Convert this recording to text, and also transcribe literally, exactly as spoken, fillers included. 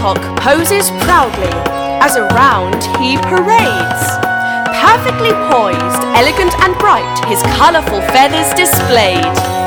peacock poses proudly as around he parades. Perfectly poised, elegant and bright, his colourful feathers displayed.